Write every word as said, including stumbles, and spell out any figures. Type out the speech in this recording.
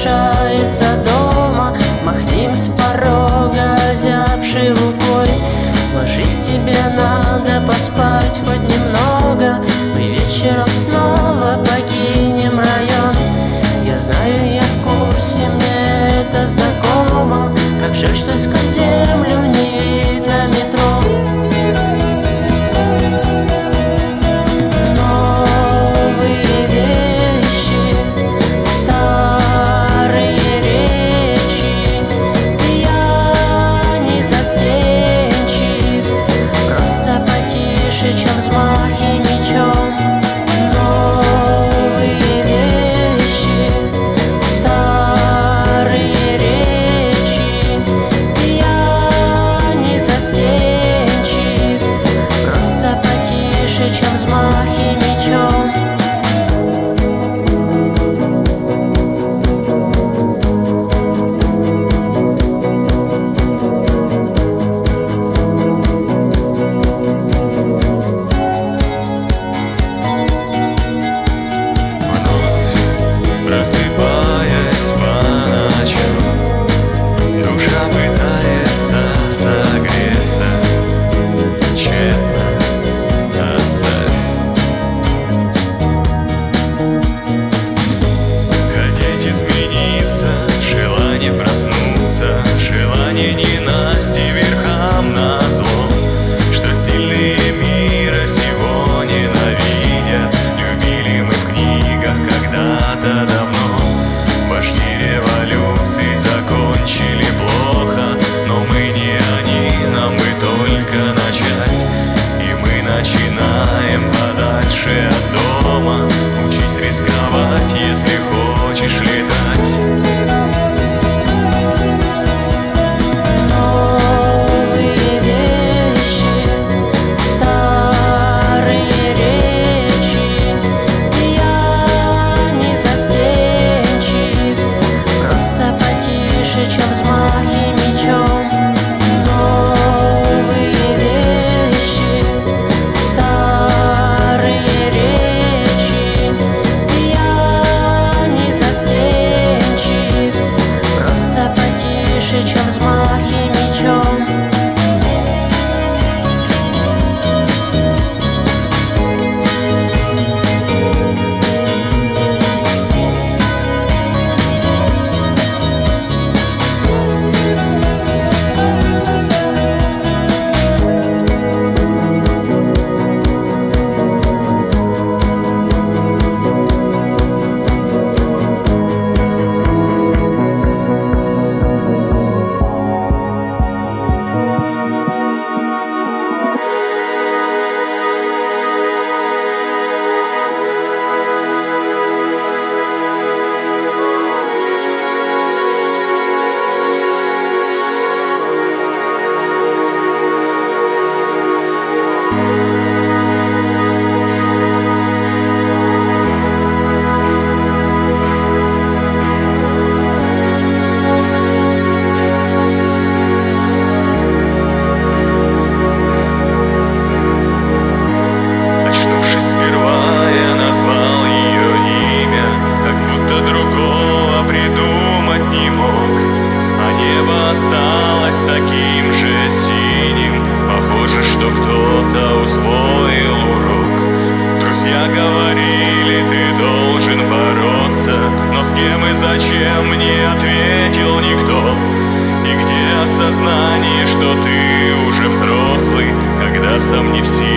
решается дома. Махнем с порога, озябший лукой. Ложись, тебе надо поспать хоть немного. Мы вечером снова покинем район. Я знаю, я в курсе, мне это знакомо. Как жаль, что сквозь землю не видно метро. Новые вещи, старые речи. Я не застенчив, просто потише, чем взмахи мечом. Новые вещи, старые речи. Я не застенчив, просто потише, чем взмахи мечом. Просыпаясь по ночам, душа пытается согреться. Тщетно, оставь. Хотеть измениться, желание проснуться, желание ненасти верхам назло. Что сильные мира сего ненавидят, любили мы в книгах когда-то давно. Вожди революции закончили плохо, но мы не они, нам бы только начать. И мы начинаем подальше от дома. Учись рисковать, если хочешь летать. Новые вещи, старые речи. Я не застенчив, просто потише, чем взмахи мечом. Новые вещи, старые речи. Я не застенчив, просто потише, чем взмахи мечом. Очнувшись сперва, я назвал ее имя, как будто другого придумать не мог. А небо осталось таким же синим. Похоже, что кто-то усвоил урок. Друзья говорили, ты должен бороться, но с кем и зачем не ответил никто. И где осознание, что ты уже взрослый, когда сам не в силах